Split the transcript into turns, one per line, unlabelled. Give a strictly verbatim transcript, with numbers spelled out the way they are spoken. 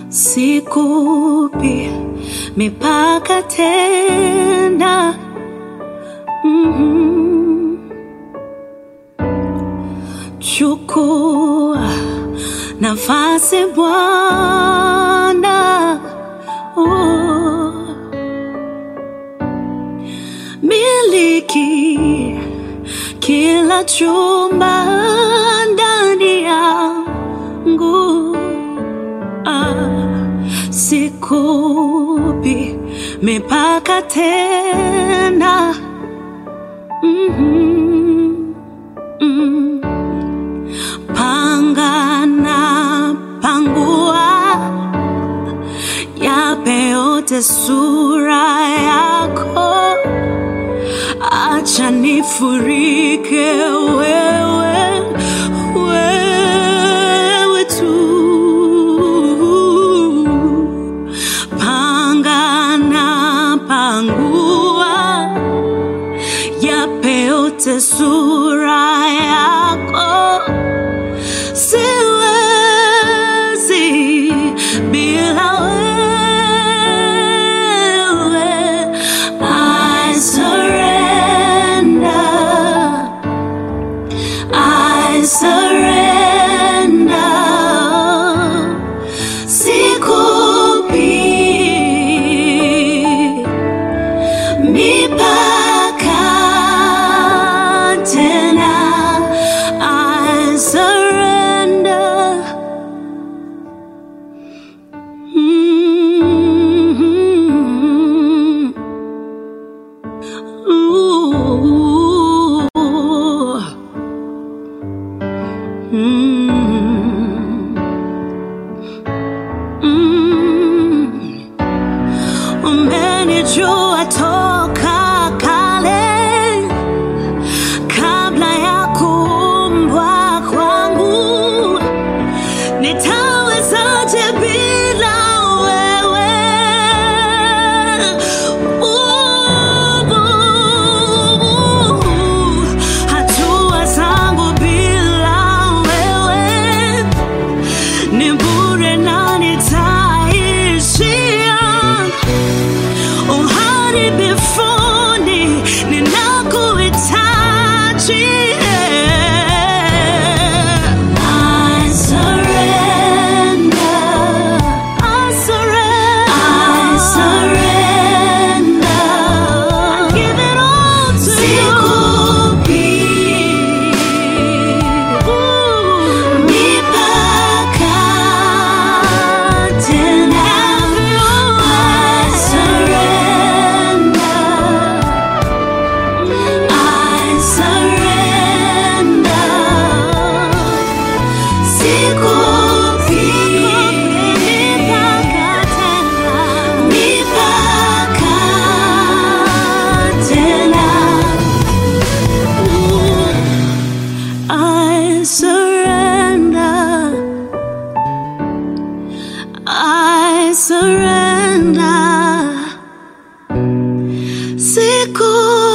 Sikupi mipaka tena. Mm-hmm. Chukua nafasi Bwana. Oh. Miliki kila chumba ndani yangu. Ah. Sikupi mipaka tena. Mm-hmm. Mm-hmm. Panga na pangua, yape yote sura yako. Acha nifurike wewe, wewe tu. Panga na pangua, yape yote sura yako. Siwezi bila wewe. I surrender, I surrender. Sikupi mipaka tena. I surrender. Mm-hmm. Ooh. Mm-hmm. Mm-hmm. Umenijua toka kale, kabla ya kuumbwa kwangu. Nitawezaje bila wewe? Uh, hatua zangu bila wewe ni bure na nitaishia uharibifuni. Ninakuhitaji. I surrender, I surrender, I surrender. I give it all to Sikupi mipaka tena. I surrender, I surrender. Sikupi mipaka tena, mipaka tena. Ooh. I surrender, I surrender. Sikupi